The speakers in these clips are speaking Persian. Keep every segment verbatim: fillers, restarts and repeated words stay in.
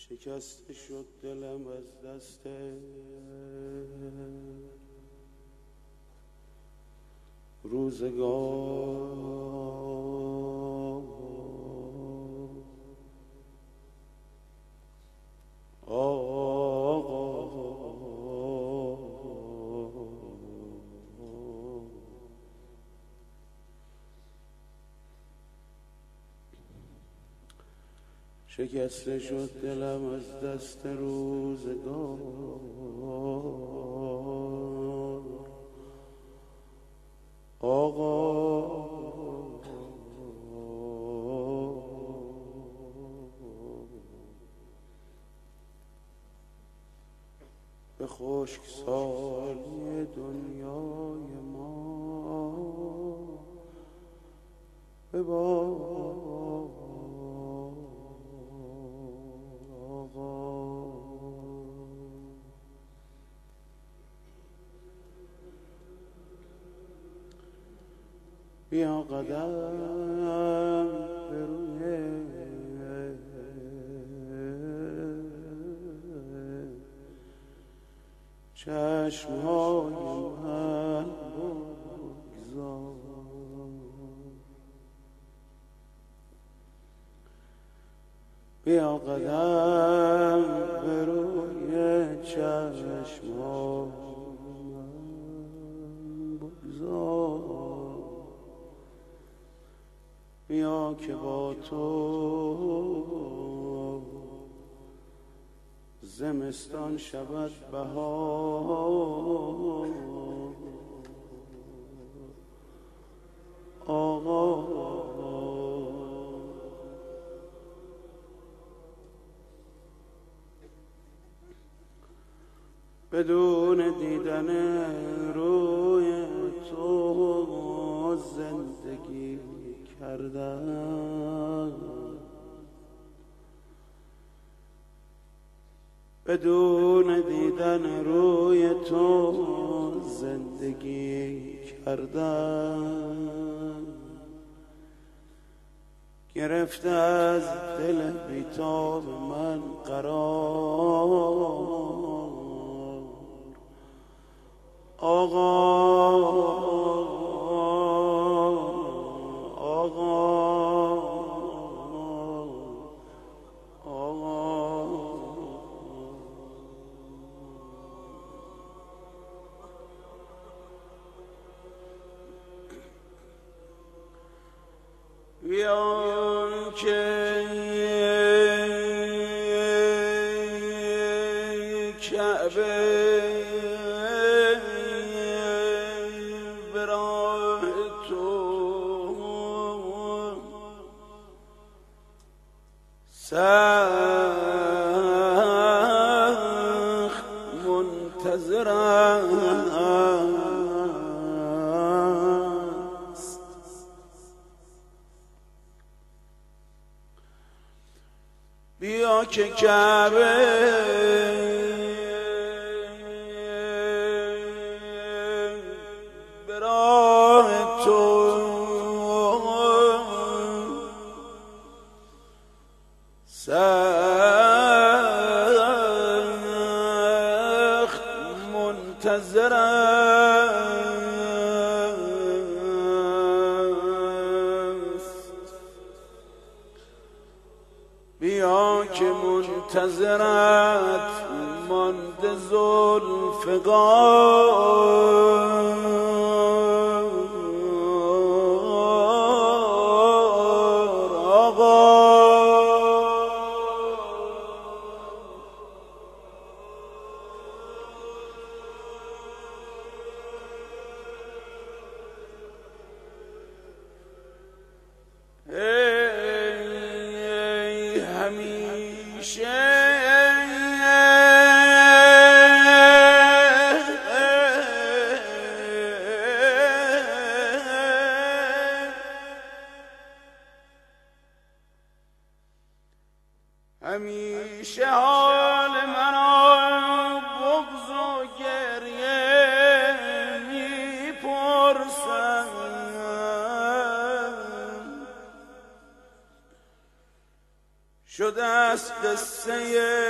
شکسته شد دلم از دست روزگار. آقا شکسته شد دلم از دست روزگار. آقا به خشکسالی دنیای ما ببار. بیا قدم به روی چشمهای من بگذار. بیا قدم به روی چشمهای من بگذار. بیا که با تو زمستان شود بهار. آقا بدون دیدن روی تو زندگی کردم، بدون دیدن روی تو زندگی کردم. گرفته از دل بیتاب من قرار. آقا بیا که کعبه به راه تو سخت منتظرم. بیا که کعبه به راه تو سخت منتظرم. بیا که منتظرت مانده ذوالفقار. آقا همیشه همیشه حال منو بغض و گریه میپرسم. شده است قصه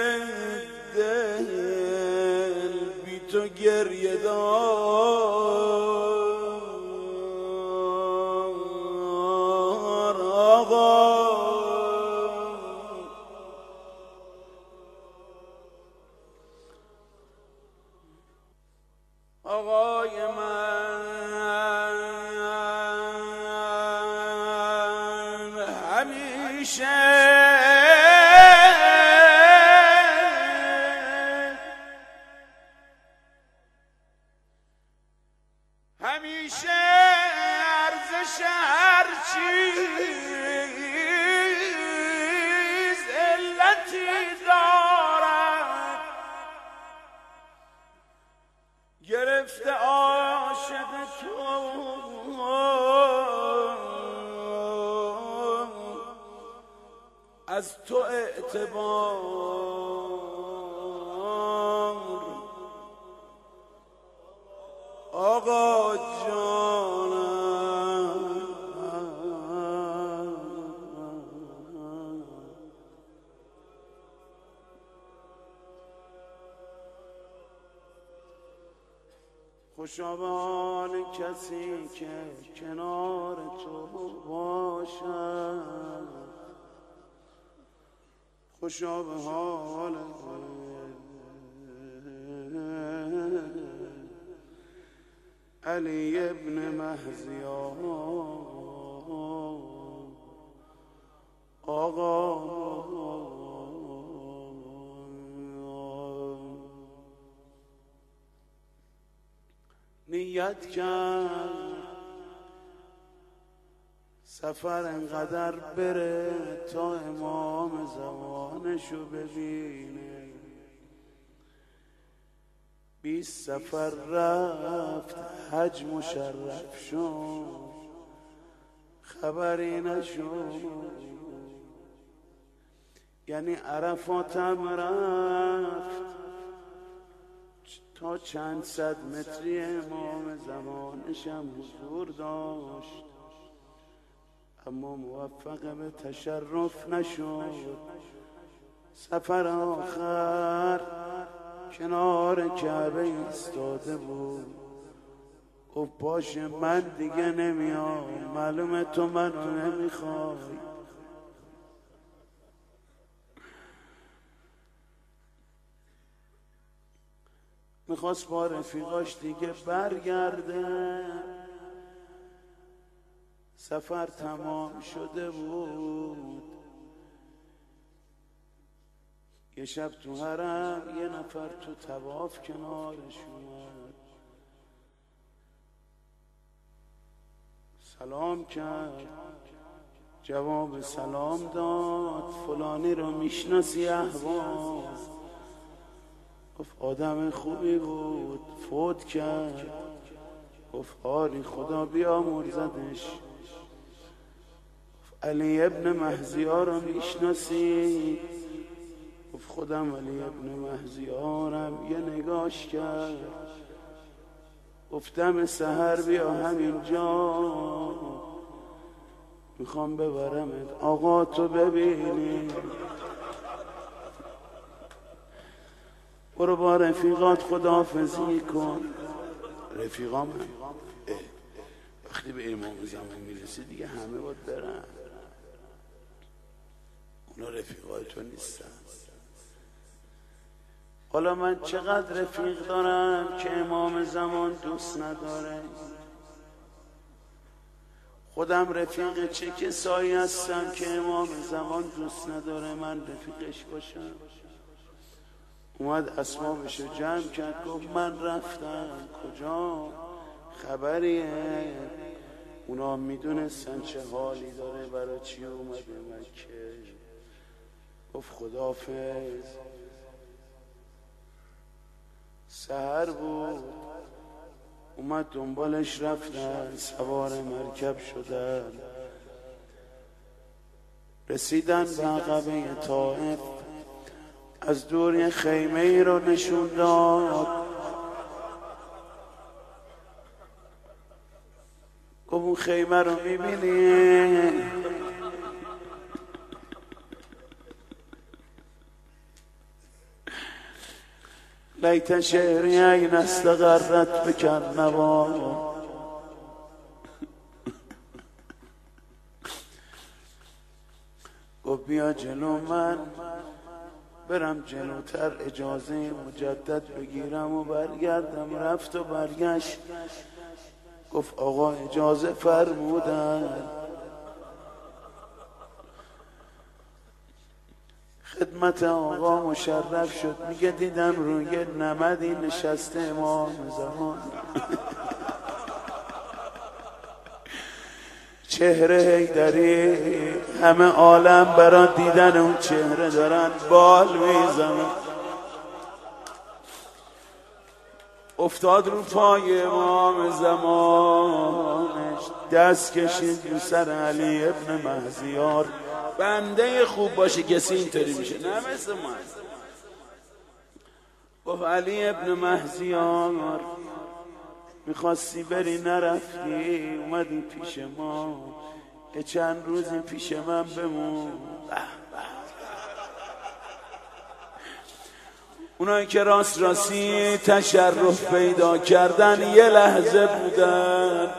دل بی تو گریه دار آقا آقای من همیشه همیشه ارزش هر چیز علتی دارد گرفته عاشق تو از تو اعتبار آقا جانم خوشا به حال کسی که کنار تو باشد خوشا به حال علی ابن مهزیار آقا نیت کرد سفر انقدر بره تا امام زمانشو ببینه بیست سفر رفت حج مشرف شد خبری نشد یعنی عرفات هم رفت تا چند صد متری امام زمانش هم حضور داشت اما موفق به تشرف نشد سفر آخر کنار کعبه ایستاده بود گفت باشه من دیگه نمیام معلومه تو منو نمیخوای میخواست با رفیقاش دیگه برگرده سفر تمام شده بود یه شب تو حرم یه نفر تو طواف کنارش اومد سلام کرد جواب سلام داد فلانی رو میشناسی احوال گفت آدم خوبی بود فوت کرد گفت آری خدا بیامرزدش علی ابن مهزیار رو میشناسی گفت خودم علی ابن مهزیارم یه نگاش کرد گفتم سحر بیا همینجا میخوام ببرمت آقا تو ببینی برو با رفیقات خداحافظی کن رفیقام هم وقتی به امام زمان میرسی دیگه همه باید برن اونا رفیقای تو نیستن حالا من چقدر رفیق دارم که امام زمان دوست نداره خودم رفیق چه کسایی هستم که امام زمان دوست نداره من رفیقش باشم اومد اسبابشو جمع کرد گفت من رفتم کجا خبریه اونا میدونستن چه حالی داره برای چی اومده مکه گفت خداحافظ سحر بود اومد دنبالش رفتن سوار مرکب شدن رسیدن به عقبه طائف از دور یه خیمه ای رو نشون داد گفت اون خیمه رو میبینی لیت شعری این استغرت بکن نوا. گفت بیا جلو من برم جلوتر اجازه مجدد بگیرم و برگردم. رفت و برگشت گفت آقا اجازه فرمودن. خدمت آقا مشرف شد. میگه دیدم روی نمدی نشسته امام زمان. چهره حیدری همه عالم برای دیدن اون چهره دارن بال میزنن. افتاد رو پای امام زمانش، دست کشید رو سر علی ابن مهزیار. بنده خوب باشه کسی اینطوری میشه، نه مثل ما. گفت علی ابن مهزیار میخواستی بری نرفتی، اومدی پیش ما، یه چند روزی پیش من بمون. اونایی که راست راستی تشرف پیدا کردن یه لحظه بودن،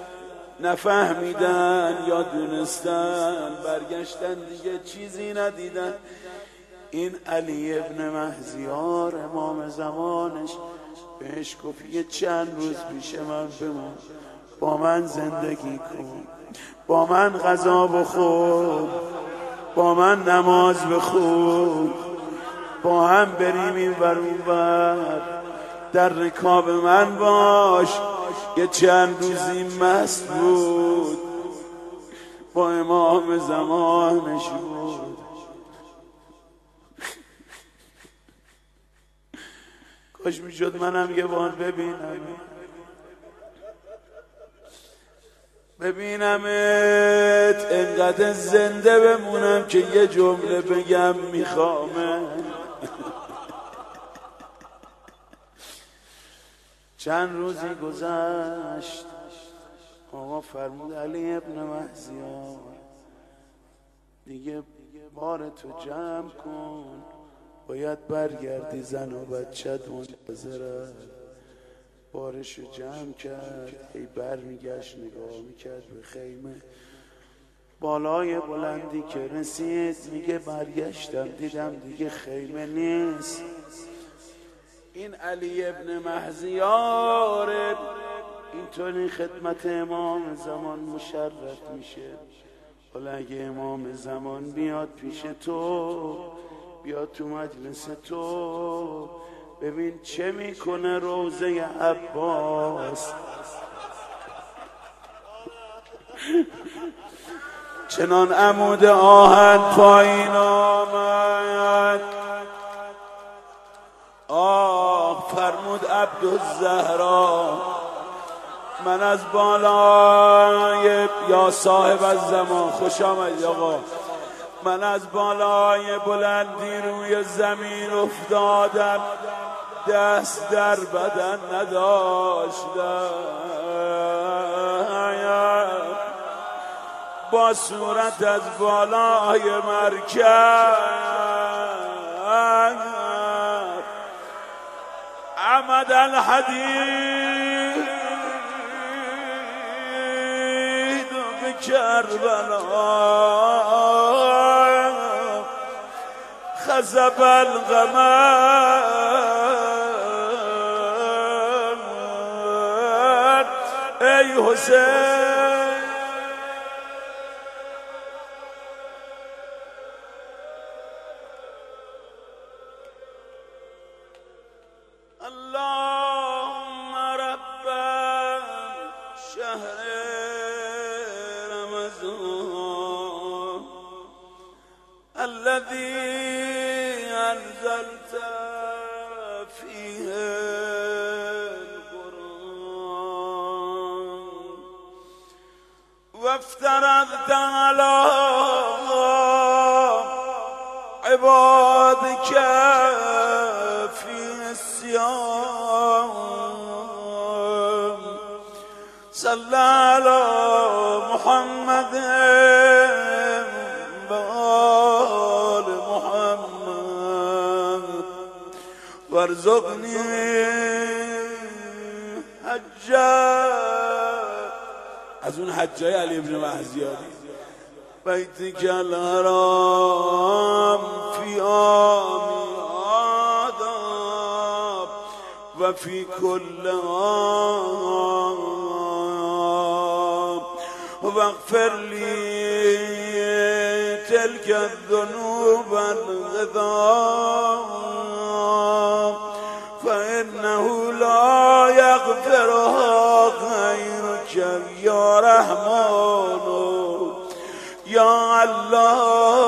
نفهمیدن یا دونستن، برگشتن دیگه چیزی ندیدن. این علی ابن مهزیار امام زمانش بهش گفت یه چند روز پیش من بمون، با من زندگی کن، با من غذا بخور، با من نماز بخون، با هم بریم این ور اون ور، در رکاب من باش. یه چند روزی مست بود، با امام زمانش بود. کاش میشد منم یه بار ببینم ببینمت انقدر زنده بمونم که یه جمله بگم میخوامه. چند روزی گذشت، آقا فرمود علی ابن مهزیار دیگه بار تو جمع کن، باید برگردی، زن و بچت منتظرت. بارشو جمع کرد، ای بر میگشت نگاه میکرد به خیمه. بالای بلندی که رسید میگه برگشتم دیدم دیگه خیمه نیست. این علی ابن مهزیار اینطوری خدمت امام زمان مشرف میشه. حالا اگه امام زمان بیاد پیش تو، بیاد تو مجلس تو، ببین چه میکنه روضه عباس. چنان عمود آهن پایین آمد، آه فرمود عبدالزهرا من از بالای، یا صاحب الزمان خوش آمد آقا، من از بالای بلندی روی زمین افتادم، دست در بدن نداشتم، با صورت از بالای مرکب عمد الحدید به کربلا خزب القمر. ای حسین اللهم رب شهر رمضان الذي أنزلت فيه القرآن وافترضت على عبادك فيه الصيام صلى على محمد وارزقني حجا. از اون حجای علی ابن محزیاری بیتک الحرام فی عامی آداب و فی کل عام واغفر لی تلك الذنوب الغضام فإنه لا يغفرها غيرك يا رحمن يا الله